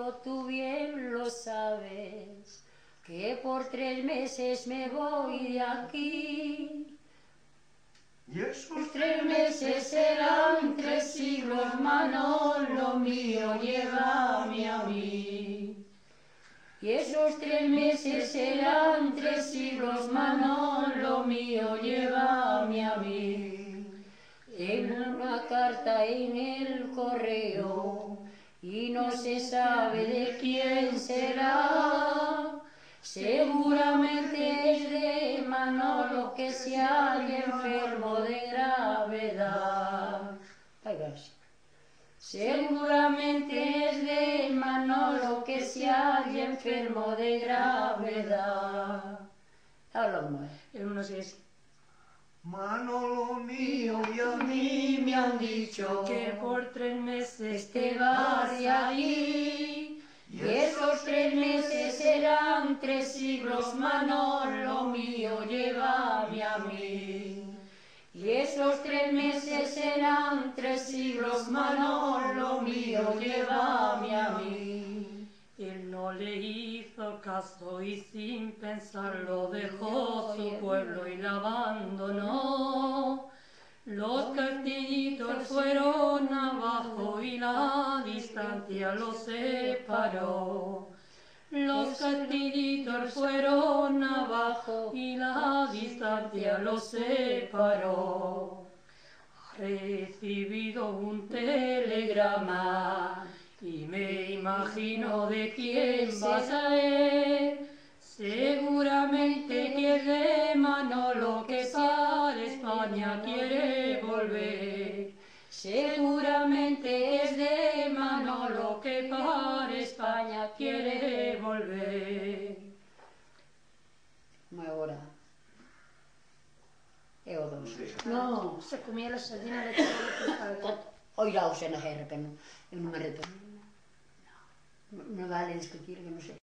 Manolo, tú bien lo sabes, que por 3 meses me voy de aquí. Y esos 3 meses serán 3 siglos, Manolo mío, llévame a mí. Y esos 3 meses serán 3 siglos, Manolo mío, llévame a mí. Tengo una carta en el correo y no se sabe de quién será. Seguramente es de Manolo, que se halla enfermo de gravedad. Seguramente es de Manolo, que se halla enfermo de gravedad. Háblame. En unos es. Manolo mío, Y a mí me han dicho que por 3 meses te vas de allí. Y esos 3 meses serán 3 siglos, Manolo mío, llévame a mí. Y esos 3 meses serán 3 siglos, Manolo mío, llévame a mí. Él no le hizo caso y sin pensarlo dejó su pueblo y la abandonó. Los castillitos fueron abajo y la distancia los separó. Los castillitos fueron abajo y la distancia los separó. Ha recibido un telegrama y me imagino de quién va a ser. Seguramente que es de Manolo, que para España quiere volver. Seguramente es de Manolo, que para España quiere volver. Como agora? É o 2. Non. Se comía la sardina de todo. Oirá o xe na guerra, que non, eu non me arrependo. Non vale discutir, que non sei.